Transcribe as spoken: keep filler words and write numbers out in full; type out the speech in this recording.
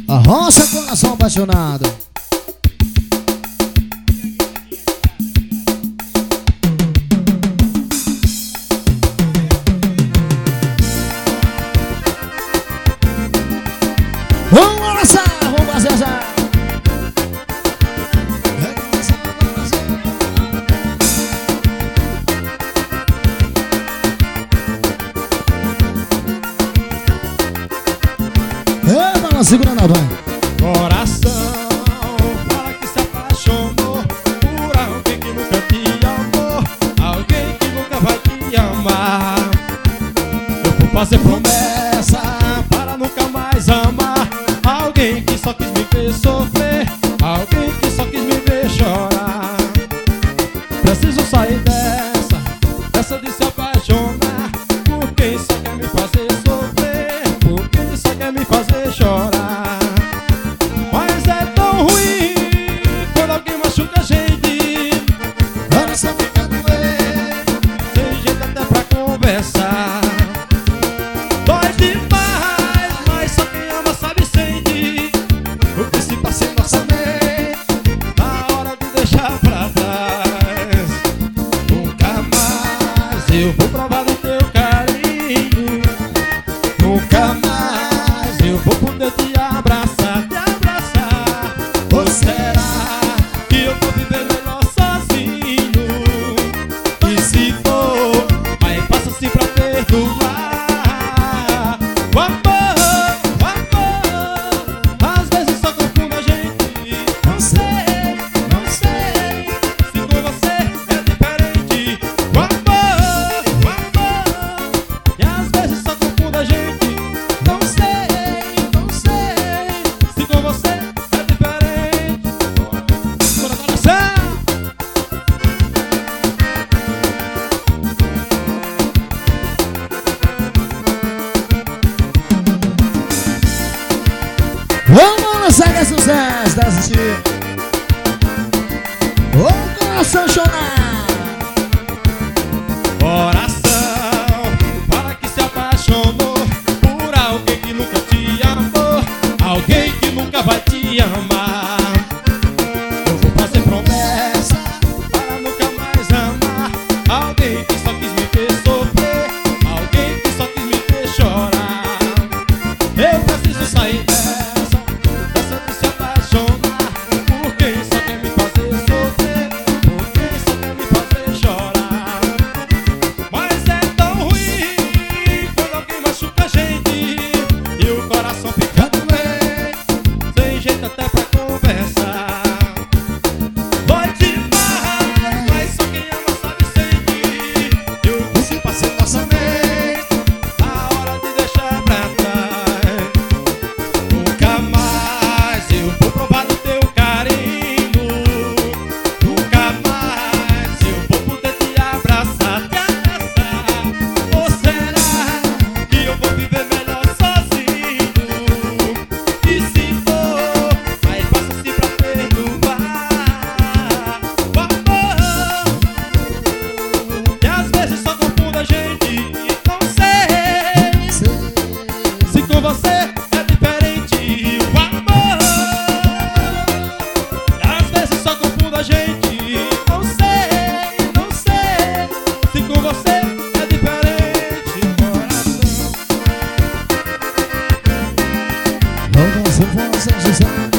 Arrocha coração apaixonado. Vamos lançar, vamos fazer já. Eita, não segura não, vai. Coração, fala que se apaixonou por alguém que nunca te amou, alguém que nunca vai te amar. Eu vou fazer promessa para nunca mais amar alguém que só quis me ver sofrer, alguém que só quis me ver chorar. Preciso sair dessa, dessa de se apaixonar por quem só quer me fazer sofrer, por quem só quer me fazer chorar. Mas é tão ruim quando alguém machuca a gente, Agora só fica doendo. sem jeito até pra conversar. Dói demais, mas só quem ama sabe e sente o que se passa em nossa mente na hora de deixar pra trás. Nunca mais eu vou provar do teu carinho, nunca mais eu vou poder te abraçar, te abraçar. Ou será que eu vou viver melhor sozinho? E se for, aí passa assim pra perdoar. O amor, o amor, às vezes só confunde a gente. Não sei, não sei se com você é diferente. O amor, o amor, e às vezes só confunde a gente. Não sei, não sei se com você é diferente. Bora, coração! Vamos lançar que é sucesso, tá assistindo? Ô coração chorar. Coração, fala que se apaixonou por alguém que nunca te amou, alguém que nunca vai te amar. Eu vou fazer promessa para nunca mais amar alguém que só quis me ver sofrer, alguém que só quis me ver chorar. Eu preciso sair dessa, dessa de se apaixonar por quem só quer me fazer sofrer, por quem só quer me fazer chorar. Mas é tão ruim quando alguém machuca a gente e o coração fica doente, sem jeito até pra conversar. Dói demais, mas só quem ama sabe e sente e o que se passa em nossa mente na hora de deixar pra trás. Nunca mais eu vou provar do teu carinho, nunca mais eu vou poder te abraçar, te abraçar. Ou será que eu vou viver melhor sozinho? E se for, aí passa assim pra perdoar. O amor, que às vezes só confunde a gente. Não sei se com você é diferente. O amor, às vezes só confunde a gente. Não sei, não sei se com você é diferente. Coração. Vamos, vamos, vamos, vamos.